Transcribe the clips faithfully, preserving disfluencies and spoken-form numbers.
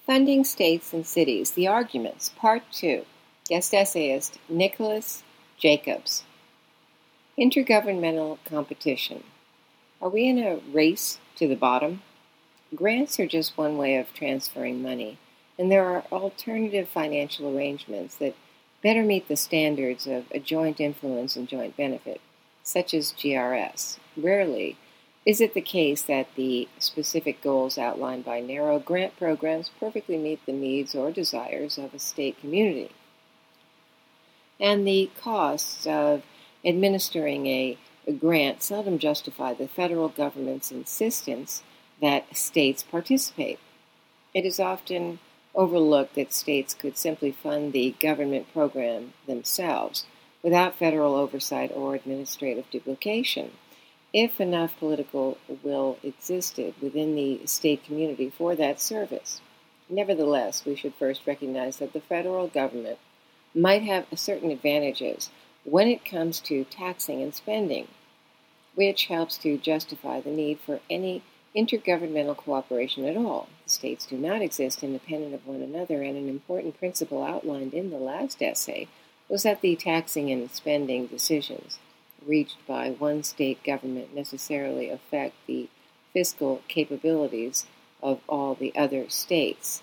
Funding States and Cities, The Arguments, Part two. Guest essayist Nicholas Jacobs. Intergovernmental competition. Are we in a race to the bottom? Grants are just one way of transferring money, and there are alternative financial arrangements that better meet the standards of a joint influence and joint benefit, such as G R S. Rarely is it the case that the specific goals outlined by narrow grant programs perfectly meet the needs or desires of a state community. And the costs of administering a, a grant seldom justify the federal government's insistence that states participate. It is often overlooked that states could simply fund the government program themselves without federal oversight or administrative duplication, if enough political will existed within the state community for that service. Nevertheless, we should first recognize that the federal government might have certain advantages when it comes to taxing and spending, which helps to justify the need for any intergovernmental cooperation at all. The states do not exist independent of one another, and an important principle outlined in the last essay was that the taxing and spending decisions reached by one state government necessarily affect the fiscal capabilities of all the other states.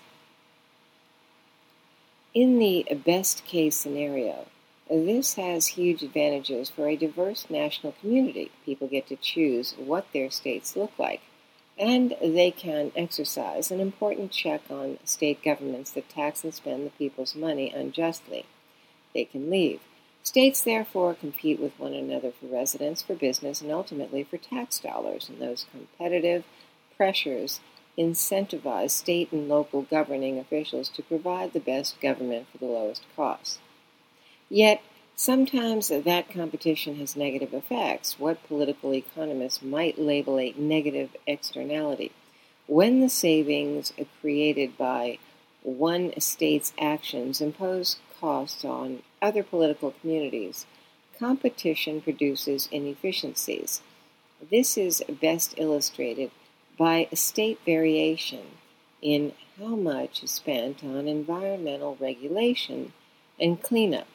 In the best-case scenario, this has huge advantages for a diverse national community. People get to choose what their states look like, and they can exercise an important check on state governments that tax and spend the people's money unjustly. They can leave. States, therefore, compete with one another for residents, for business, and ultimately for tax dollars, and those competitive pressures incentivize state and local governing officials to provide the best government for the lowest cost. Yet, sometimes that competition has negative effects, what political economists might label a negative externality. When the savings created by one state's actions impose costs on other political communities, competition produces inefficiencies. This is best illustrated by a state variation in how much is spent on environmental regulation and cleanup.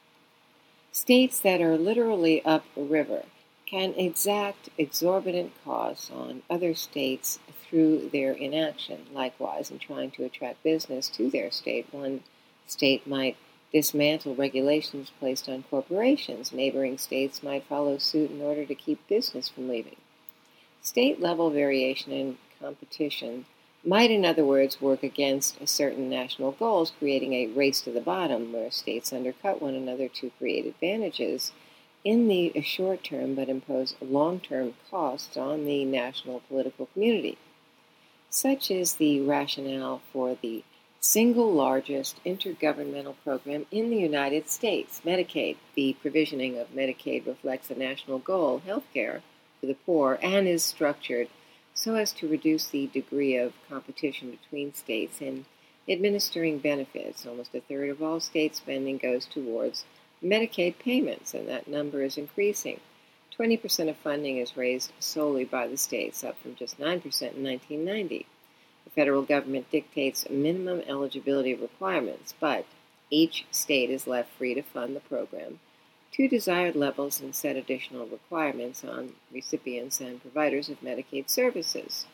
States that are literally upriver can exact exorbitant costs on other states through their inaction. Likewise, in trying to attract business to their state, one state might dismantle regulations placed on corporations. Neighboring states might follow suit in order to keep business from leaving. State-level variation in competition might, in other words, work against certain national goals, creating a race to the bottom where states undercut one another to create advantages in the short term but impose long-term costs on the national political community. Such is the rationale for the single largest intergovernmental program in the United States, Medicaid. The provisioning of Medicaid reflects a national goal, health care for the poor, and is structured so as to reduce the degree of competition between states in administering benefits. Almost a third of all state spending goes towards Medicaid payments, and that number is increasing. twenty percent of funding is raised solely by the states, up from just nine percent in nineteen ninety. The federal government dictates minimum eligibility requirements, but each state is left free to fund the program to desired levels and set additional requirements on recipients and providers of Medicaid services.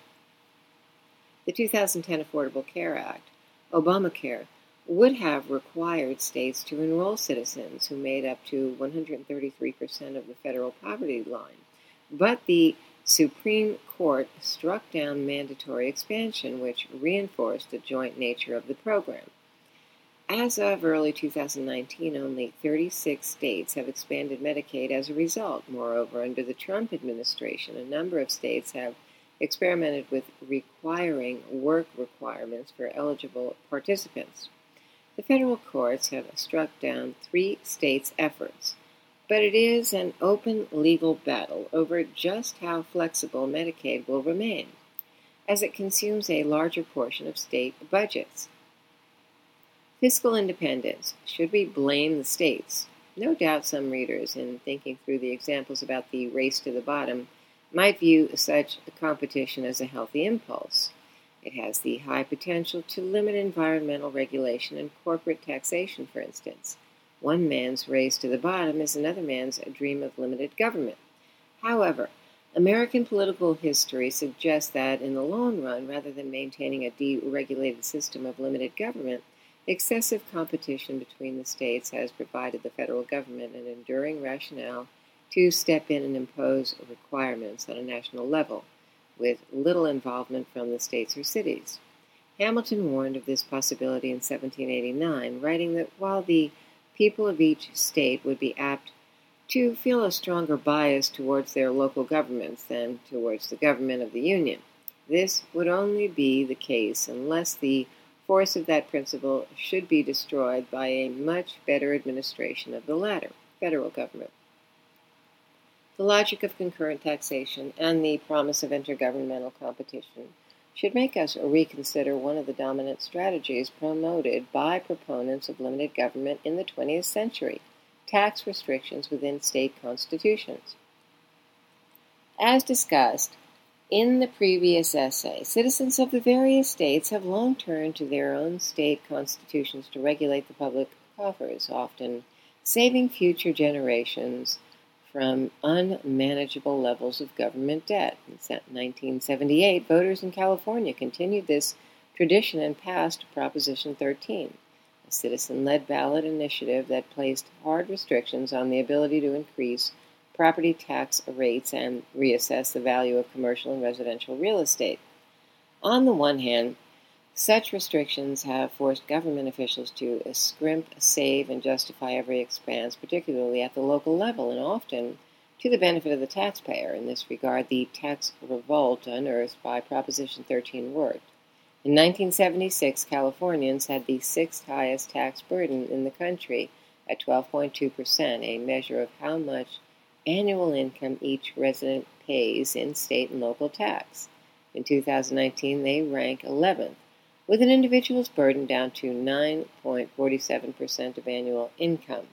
The two thousand ten Affordable Care Act, Obamacare, would have required states to enroll citizens who made up to one hundred thirty-three percent of the federal poverty line, but the Supreme Court struck down mandatory expansion, which reinforced the joint nature of the program. As of early two thousand nineteen, only thirty-six states have expanded Medicaid as a result. Moreover, under the Trump administration, a number of states have experimented with requiring work requirements for eligible participants. The federal courts have struck down three states' efforts, but it is an open legal battle over just how flexible Medicaid will remain, as it consumes a larger portion of state budgets. Fiscal independence. Should we blame the states? No doubt some readers, in thinking through the examples about the race to the bottom, might view such a competition as a healthy impulse. It has the high potential to limit environmental regulation and corporate taxation, for instance. One man's race to the bottom is another man's dream of limited government. However, American political history suggests that, in the long run, rather than maintaining a deregulated system of limited government, excessive competition between the states has provided the federal government an enduring rationale to step in and impose requirements on a national level, with little involvement from the states or cities. Hamilton warned of this possibility in seventeen eighty-nine, writing that while the people of each state would be apt to feel a stronger bias towards their local governments than towards the government of the Union, this would only be the case unless the force of that principle should be destroyed by a much better administration of the latter, federal government. The logic of concurrent taxation and the promise of intergovernmental competition should make us reconsider one of the dominant strategies promoted by proponents of limited government in the twentieth century: tax restrictions within state constitutions. As discussed in the previous essay, citizens of the various states have long turned to their own state constitutions to regulate the public coffers, often saving future generations from unmanageable levels of government debt. In nineteen seventy-eight, voters in California continued this tradition and passed Proposition thirteen, a citizen-led ballot initiative that placed hard restrictions on the ability to increase property tax rates and reassess the value of commercial and residential real estate. On the one hand, such restrictions have forced government officials to scrimp, save, and justify every expense, particularly at the local level, and often to the benefit of the taxpayer. In this regard, the tax revolt unearthed by Proposition thirteen worked. In nineteen seventy-six, Californians had the sixth highest tax burden in the country at twelve point two percent, a measure of how much annual income each resident pays in state and local tax. In two thousand nineteen, they rank eleventh, with an individual's burden down to nine point four seven percent of annual income.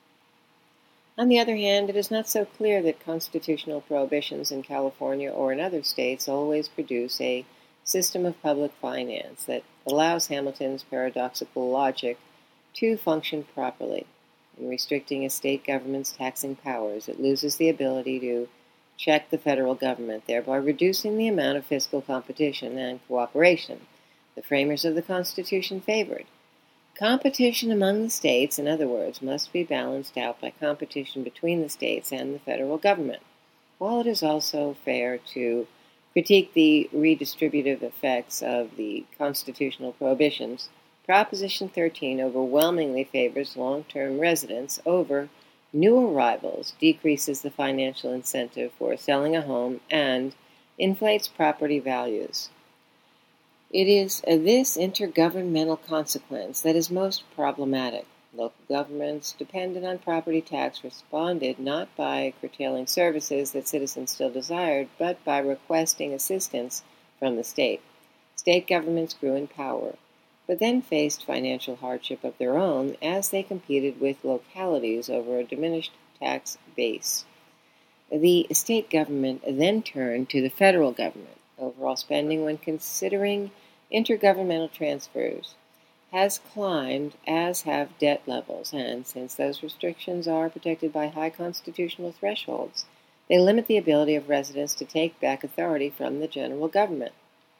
On the other hand, it is not so clear that constitutional prohibitions in California or in other states always produce a system of public finance that allows Hamilton's paradoxical logic to function properly. In restricting a state government's taxing powers, it loses the ability to check the federal government, thereby reducing the amount of fiscal competition and cooperation the framers of the Constitution favored. Competition among the states, in other words, must be balanced out by competition between the states and the federal government. While it is also fair to critique the redistributive effects of the constitutional prohibitions, Proposition thirteen overwhelmingly favors long-term residents over new arrivals, decreases the financial incentive for selling a home, and inflates property values. It is this intergovernmental consequence that is most problematic. Local governments dependent on property tax responded not by curtailing services that citizens still desired, but by requesting assistance from the state. State governments grew in power, but then faced financial hardship of their own as they competed with localities over a diminished tax base. The state government then turned to the federal government. Overall spending, when considering intergovernmental transfers, has climbed, as have debt levels, and since those restrictions are protected by high constitutional thresholds, they limit the ability of residents to take back authority from the general government.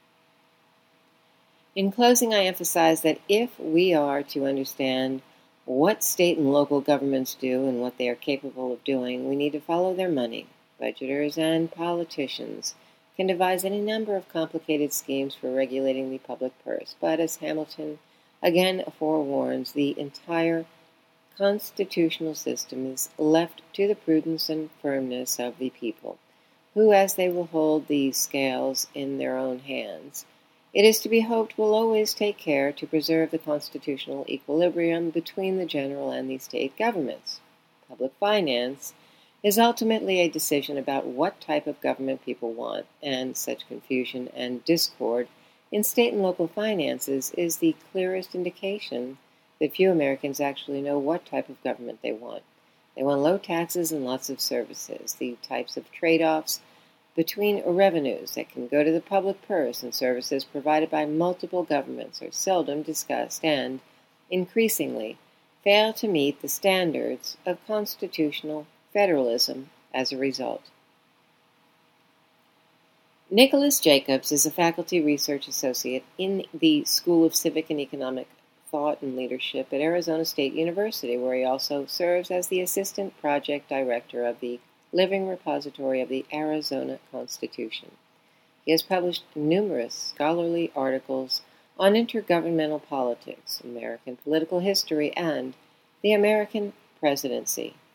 In closing, I emphasize that if we are to understand what state and local governments do and what they are capable of doing, we need to follow their money. Budgeters and politicians can devise any number of complicated schemes for regulating the public purse, but as Hamilton again forewarns, the entire constitutional system is left to the prudence and firmness of the people, who, as they will hold the scales in their own hands, it is to be hoped will always take care to preserve the constitutional equilibrium between the general and the state governments. Public finance is ultimately a decision about what type of government people want, and such confusion and discord in state and local finances is the clearest indication that few Americans actually know what type of government they want. They want low taxes and lots of services. The types of trade-offs between revenues that can go to the public purse and services provided by multiple governments are seldom discussed and, increasingly, fail to meet the standards of constitutional federalism as a result. Nicholas Jacobs is a faculty research associate in the School of Civic and Economic Thought and Leadership at Arizona State University, where he also serves as the assistant project director of the Living Repository of the Arizona Constitution. He has published numerous scholarly articles on intergovernmental politics, American political history, and the American presidency.